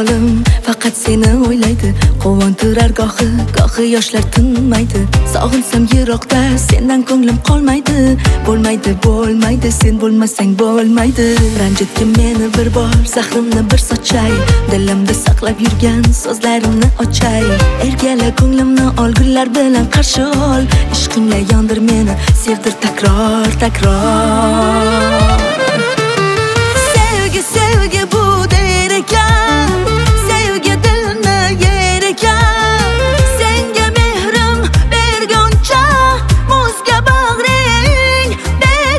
Hayolim faqat seni o'ylaydi, quvontirar gohi yoshlar tinmaydi. Sog'insam yiroqda sendan ko'nglim qolmaydi. Bo'lmaydi, sen bo'lmasang bo'lmaydi. Ranjitgin meni bir bor, zahrimni bir sochay, dilimda saqlab yurgan so'zlarimni ochay. Ergala ko'nglimni ol, gullar bilan qarshi ol. Ishqingla yondir meni, sevdir takror. Sevgi bu der ekan, sevgi dilni yer ekan. Senga mehrim berguncha, muzga bag'ring ber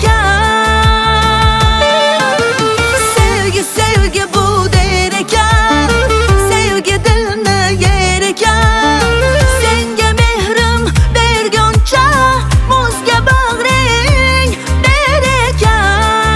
ekan. Sevgi bu der ekan, sevgi dilni yer ekan. Senga mehrim berguncha, muzga bag'ring ber ekan.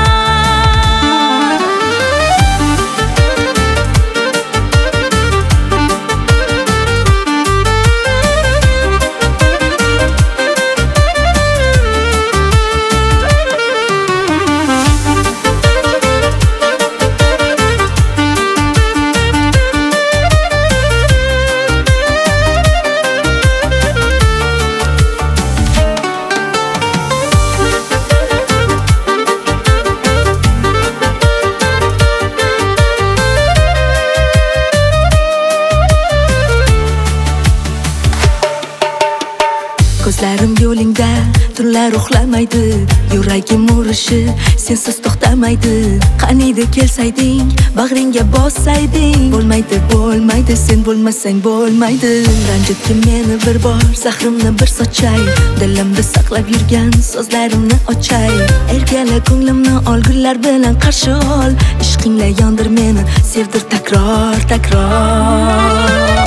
Ko'zlarim yo'lingda, tunlar uxlamaydi. Yuragim urishi sensiz to'xtamaydi. Qaniydi kelsayding, bag'ringga bossayding. Bo'lmaydi, sen bo'lmasang bo'lmaydi. Ranjitgin meni bir bor, zahrimni bir sochay, dilimda saqlab yurgan so'zlarimni ochay. Ergala ko'nglimni ol, gullar bilan qarshi ol. Ishqingla yondir meni, sevdir takror.